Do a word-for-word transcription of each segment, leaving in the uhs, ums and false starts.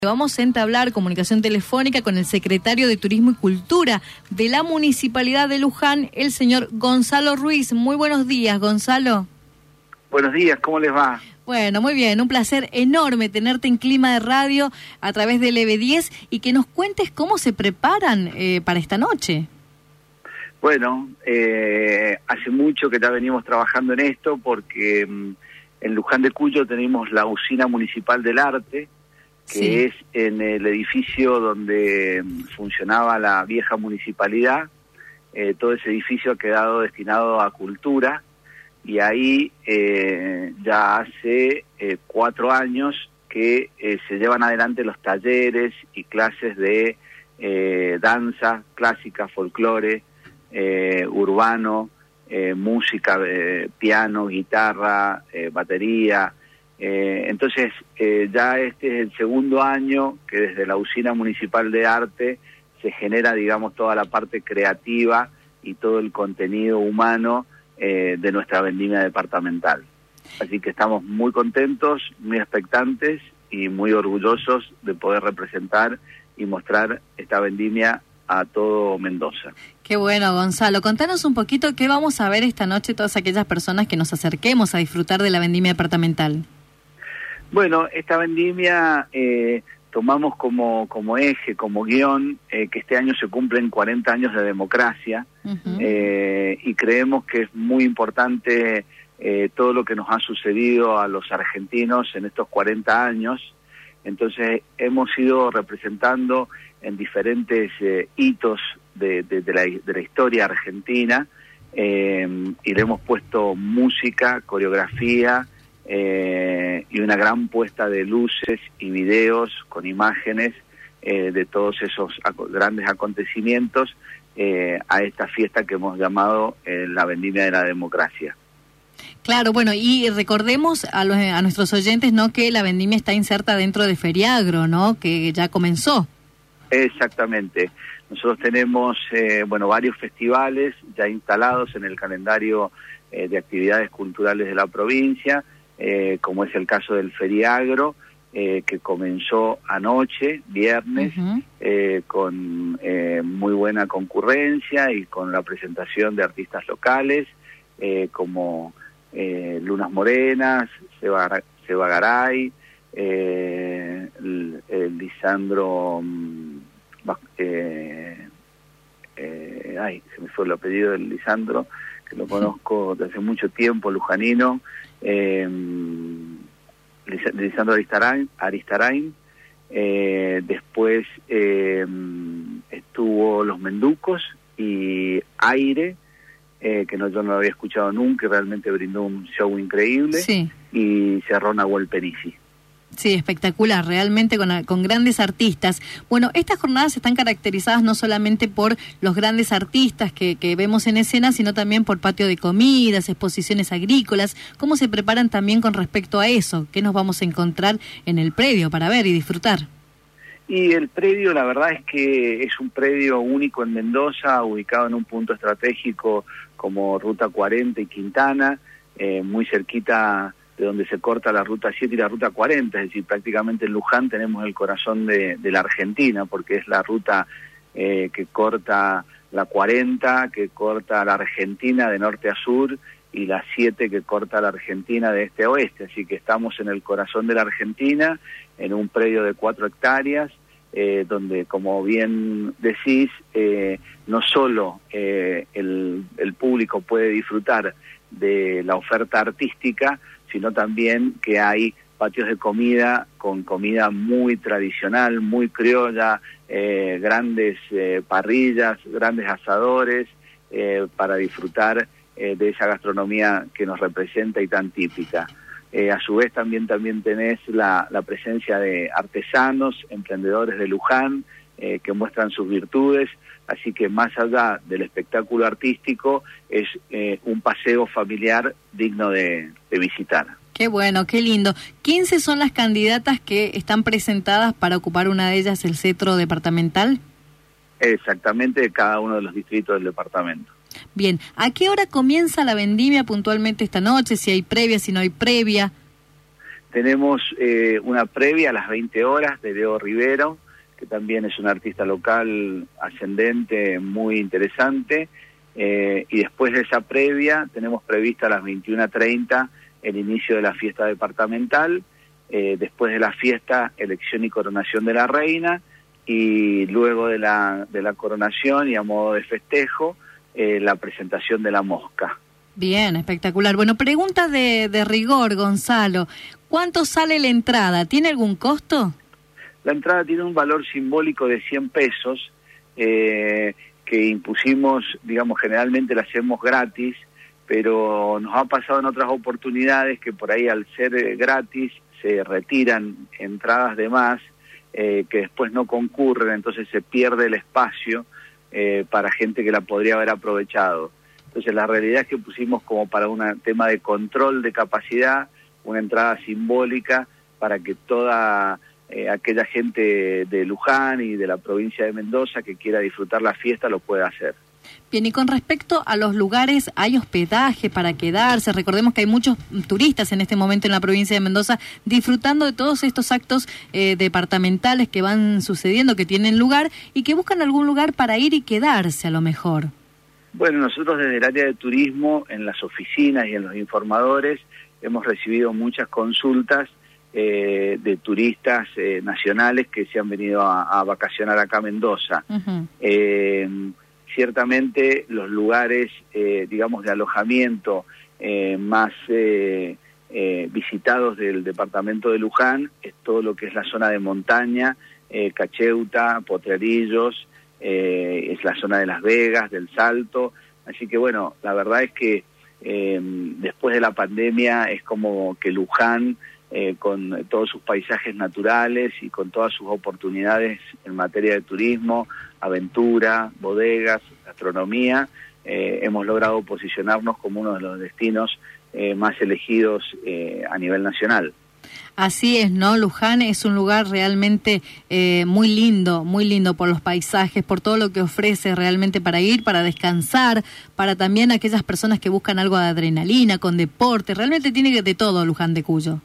Vamos a entablar comunicación telefónica con el secretario de Turismo y Cultura de la Municipalidad de Luján, el señor Gonzalo Ruiz. Muy buenos días, Gonzalo. Buenos días, ¿cómo les va? Bueno, muy bien, un placer enorme tenerte en Clima de Radio a través del E B diez y que nos cuentes cómo se preparan eh, para esta noche. Bueno, eh, hace mucho que ya venimos trabajando en esto porque mm, en Luján de Cuyo tenemos la Usina Municipal del Arte, que sí. es en el edificio donde funcionaba la vieja municipalidad. Eh, todo ese edificio ha quedado destinado a cultura y ahí eh, ya hace eh, cuatro años que eh, se llevan adelante los talleres y clases de eh, danza clásica, folclore, eh, urbano, eh, música, eh, piano, guitarra, eh, batería. Eh, entonces, eh, ya este es el segundo año que desde la Usina Municipal de Arte se genera, digamos, toda la parte creativa y todo el contenido humano eh, de nuestra vendimia departamental. Así que estamos muy contentos, muy expectantes y muy orgullosos de poder representar y mostrar esta vendimia a todo Mendoza. Qué bueno, Gonzalo. Contanos un poquito qué vamos a ver esta noche todas aquellas personas que nos acerquemos a disfrutar de la vendimia departamental. Bueno, esta vendimia eh, tomamos como, como eje, como guión, eh, que este año se cumplen cuarenta años de democracia. Uh-huh. eh, y creemos que es muy importante eh, todo lo que nos ha sucedido a los argentinos en estos cuarenta años. Entonces hemos ido representando en diferentes eh, hitos de, de, de, la, de la historia argentina eh, y le hemos puesto música, coreografía, Eh, y una gran puesta de luces y videos con imágenes eh, de todos esos ac- grandes acontecimientos eh, a esta fiesta que hemos llamado eh, la Vendimia de la Democracia. Claro, bueno, y recordemos a, los, a nuestros oyentes, ¿no?, que la vendimia está inserta dentro de Feriagro, ¿no?, que ya comenzó. Exactamente. Nosotros tenemos, eh, bueno, varios festivales ya instalados en el calendario eh, de actividades culturales de la provincia, Eh, como es el caso del Feriagro, eh, que comenzó anoche, viernes, uh-huh. eh, con eh, muy buena concurrencia y con la presentación de artistas locales, eh, como eh, Lunas Morenas, Seba, Seba Garay, eh, el, el Lisandro, eh, eh, ay, se me fue el apellido del Lisandro, que lo conozco desde hace mucho tiempo, lujanino, eh, Lisandro Aristarain, Aristarain eh, después eh, estuvo Los Menducos y Aire, eh, que no, yo no lo había escuchado nunca, y realmente brindó un show increíble, sí. Y cerró Nahuel Penisi. Sí, espectacular, realmente con, con grandes artistas. Bueno, estas jornadas están caracterizadas no solamente por los grandes artistas que, que vemos en escena, sino también por patio de comidas, exposiciones agrícolas. ¿Cómo se preparan también con respecto a eso? ¿Qué nos vamos a encontrar en el predio para ver y disfrutar? Y el predio, la verdad es que es un predio único en Mendoza, ubicado en un punto estratégico como Ruta cuarenta y Quintana, eh, muy cerquita de donde se corta la Ruta siete y la Ruta cuarenta, es decir, prácticamente en Luján tenemos el corazón de, de la Argentina, porque es la ruta eh, que corta la cuarenta, que corta la Argentina de norte a sur, y la siete que corta la Argentina de este a oeste, así que estamos en el corazón de la Argentina, en un predio de cuatro hectáreas, eh, donde, como bien decís, eh, no solo eh, el, el público puede disfrutar de la oferta artística, sino también que hay patios de comida con comida muy tradicional, muy criolla, eh, grandes eh, parrillas, grandes asadores, eh, para disfrutar eh, de esa gastronomía que nos representa y tan típica. Eh, a su vez también, también tenés la, la presencia de artesanos, emprendedores de Luján, eh, que muestran sus virtudes, así que más allá del espectáculo artístico, es eh, un paseo familiar digno de, de visitar. Qué bueno, qué lindo. quince son las candidatas que están presentadas para ocupar una de ellas el cetro departamental. Exactamente, de cada uno de los distritos del departamento. Bien, ¿a qué hora comienza la vendimia puntualmente esta noche? Si hay previa, si no hay previa. tenemos eh, una previa a las veinte horas de Leo Rivero, que también es un artista local ascendente muy interesante, eh, y después de esa previa tenemos prevista a las veintiuna treinta el inicio de la fiesta departamental, eh, después de la fiesta elección y coronación de la reina, y luego de la, de la coronación y a modo de festejo, eh, la presentación de la mosca. Bien, espectacular. Bueno, pregunta de, de rigor, Gonzalo. ¿Cuánto sale la entrada? ¿Tiene algún costo? La entrada tiene un valor simbólico de cien pesos, eh, que impusimos, digamos, generalmente la hacemos gratis, pero nos ha pasado en otras oportunidades que por ahí al ser gratis se retiran entradas de más, eh, que después no concurren, entonces se pierde el espacio eh, para gente que la podría haber aprovechado. Entonces la realidad es que pusimos como para un tema de control de capacidad una entrada simbólica para que toda eh, aquella gente de Luján y de la provincia de Mendoza que quiera disfrutar la fiesta lo pueda hacer. Bien, y con respecto a los lugares, ¿hay hospedaje para quedarse? Recordemos que hay muchos turistas en este momento en la provincia de Mendoza disfrutando de todos estos actos eh, departamentales que van sucediendo, que tienen lugar y que buscan algún lugar para ir y quedarse a lo mejor. Bueno, nosotros desde el área de turismo, en las oficinas y en los informadores, hemos recibido muchas consultas eh, de turistas eh, nacionales que se han venido a, a vacacionar acá a Mendoza. Uh-huh. Eh, ciertamente los lugares, eh, digamos, de alojamiento eh, más eh, eh, visitados del departamento de Luján es todo lo que es la zona de montaña, eh, Cacheuta, Potrerillos, eh, es la zona de Las Vegas, del Salto. Así que bueno, la verdad es que eh, después de la pandemia es como que Luján, eh, con todos sus paisajes naturales y con todas sus oportunidades en materia de turismo, aventura, bodegas, gastronomía, eh, hemos logrado posicionarnos como uno de los destinos eh, más elegidos eh, a nivel nacional. Así es, ¿no? Luján es un lugar realmente eh, muy lindo, muy lindo por los paisajes, por todo lo que ofrece realmente para ir, para descansar, para también aquellas personas que buscan algo de adrenalina, con deporte. Realmente tiene de todo Luján de Cuyo.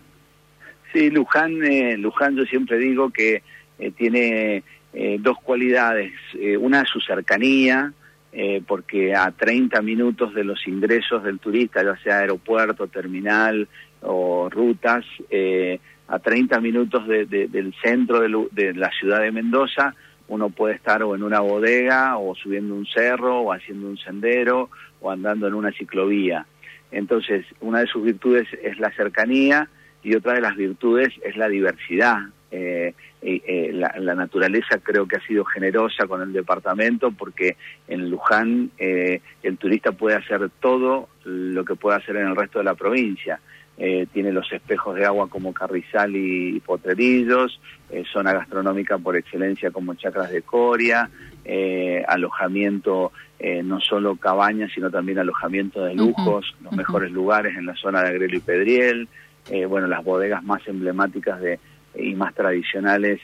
Sí, Luján, eh, Luján yo siempre digo que eh, tiene eh, dos cualidades. Eh, una, su cercanía, eh, porque a treinta minutos de los ingresos del turista, ya sea aeropuerto, terminal o rutas, eh, a treinta minutos de, de, del centro de, de la ciudad de Mendoza, uno puede estar o en una bodega, o subiendo un cerro, o haciendo un sendero, o andando en una ciclovía. Entonces, una de sus virtudes es la cercanía, y otra de las virtudes es la diversidad. Eh, eh, la, la naturaleza creo que ha sido generosa con el departamento, porque en Luján eh, el turista puede hacer todo lo que puede hacer en el resto de la provincia. Eh, tiene los espejos de agua como Carrizal y, y Potrerillos, eh, zona gastronómica por excelencia como Chacras de Coria, eh, alojamiento, eh, no solo cabañas, sino también alojamiento de lujos, uh-huh, los uh-huh. mejores lugares en la zona de Agrelo y Pedriel, eh, bueno, las bodegas más emblemáticas de y más tradicionales,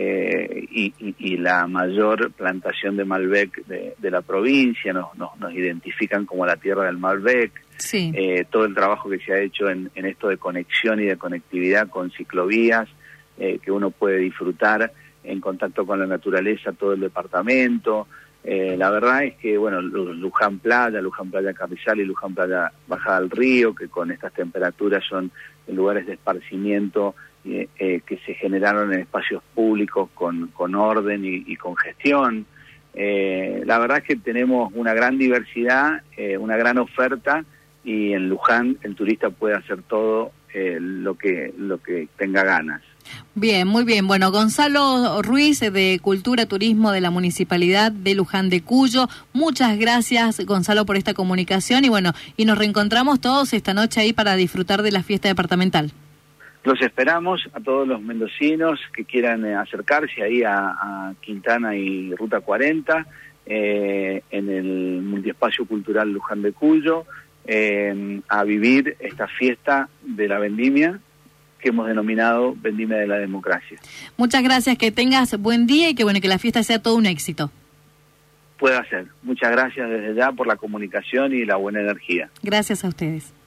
eh, y, y, y la mayor plantación de Malbec de, de la provincia, nos, nos, nos identifican como la tierra del Malbec. Sí. Eh, todo el trabajo que se ha hecho en, en esto de conexión y de conectividad con ciclovías, eh, que uno puede disfrutar en contacto con la naturaleza, todo el departamento. Eh, la verdad es que, bueno, Luján Playa, Luján Playa Carrizal y Luján Playa Bajada al Río, que con estas temperaturas son lugares de esparcimiento eh, eh, que se generaron en espacios públicos con, con orden y, y con gestión. Eh, la verdad es que tenemos una gran diversidad, eh, una gran oferta, y en Luján el turista puede hacer todo eh, lo que lo que tenga ganas. Bien, muy bien. Bueno, Gonzalo Ruiz de Cultura Turismo de la Municipalidad de Luján de Cuyo. Muchas gracias, Gonzalo, por esta comunicación, y bueno, y nos reencontramos todos esta noche ahí para disfrutar de la fiesta departamental. Los esperamos a todos los mendocinos que quieran eh, acercarse ahí a, a Quintana y Ruta cuarenta, eh, en el Multiespacio Cultural Luján de Cuyo, eh, a vivir esta fiesta de la vendimia que hemos denominado Vendimia de la Democracia. Muchas gracias, que tengas buen día y que bueno, que la fiesta sea todo un éxito. Puede ser. Muchas gracias desde ya por la comunicación y la buena energía. Gracias a ustedes.